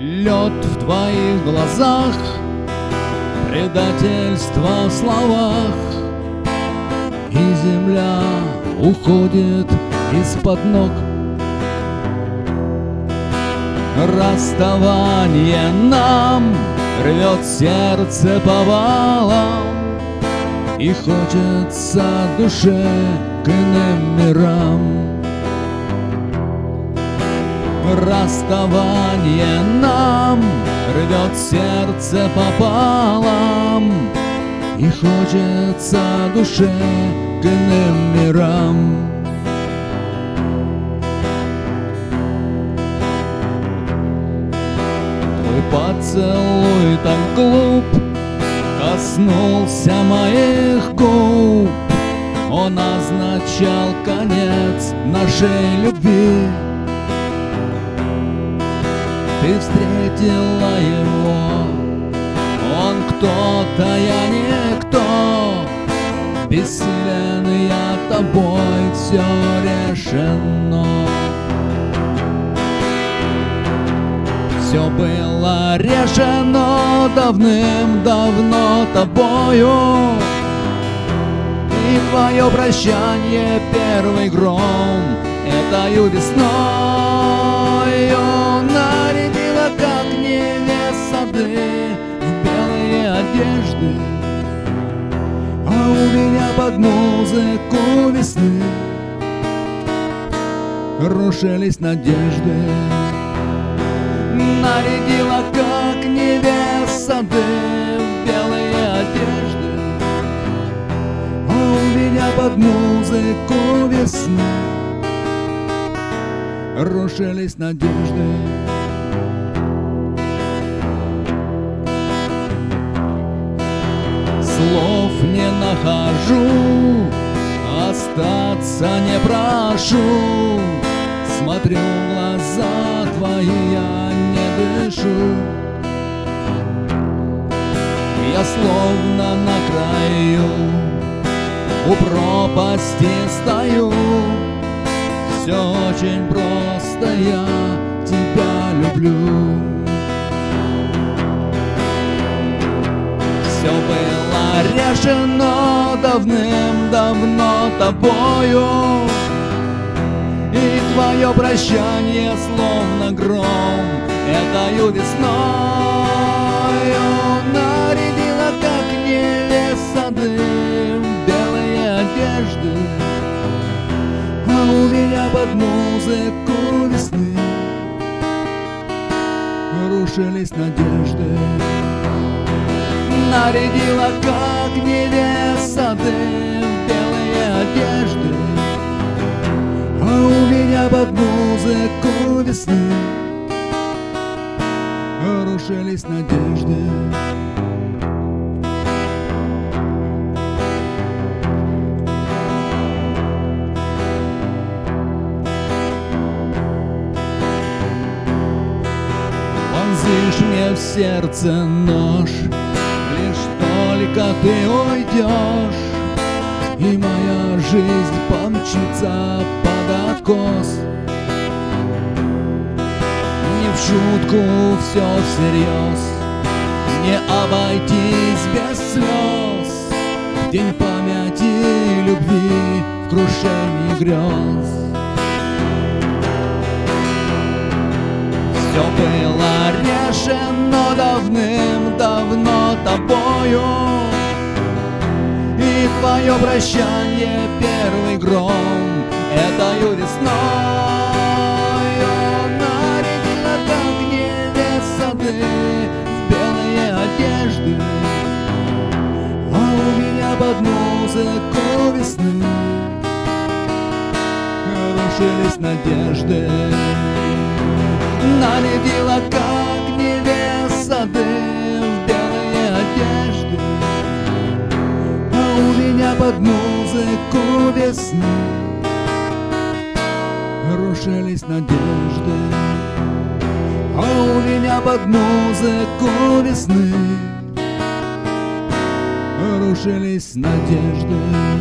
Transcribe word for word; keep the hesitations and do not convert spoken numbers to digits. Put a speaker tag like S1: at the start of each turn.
S1: Лед в твоих глазах, предательство в словах, и земля уходит из-под ног. Расставание нам рвет сердце повалом, и хочется душе к иным мирам. Расставание нам рвет сердце пополам, и хочется душе к иным мирам. Твой поцелуй так глуп коснулся моих губ, он означал конец нашей любви. Ты встретила его, он кто-то, я никто. Бессилен я тобой, все решено. Все было решено давным-давно тобою, и твое прощание первый гром этою весною нарядила, как невеста, ты в белые одежды, а у меня под музыку весны рушились надежды. Нарядила, как невеста, ты в белые одежды, а у меня под музыку весны рушились надежды. Слов не нахожу, остаться не прошу. Смотрю в глаза твои, я не дышу. Я словно на краю, у пропасти стою. Все очень просто, я тебя люблю. Все было решено давным-давно тобою, и твое прощание словно гром этою весною нарядила, как невеста, ты в белые одежды, а у меня под музыку весны рушились надежды. Нарядила, как невеста, ты в белые одежды, а у меня под музыку весны рушились надежды. Вонзишь мне в сердце нож, лишь только ты уйдешь, и моя жизнь помчится под откос. Не в шутку, все всерьез, не обойтись без слез. В день памяти и любви, в крушении грез. Все было решено давным-давно тобою, и твое прощание первый гром этою весною нарядила, как невеста, ты в белые одежды, а у меня под музыку весны рушились надежды. Нарядила, как невеста, ты в белые одежды, а у меня под музыку весны рушились надежды, а у меня под музыку весны рушились надежды.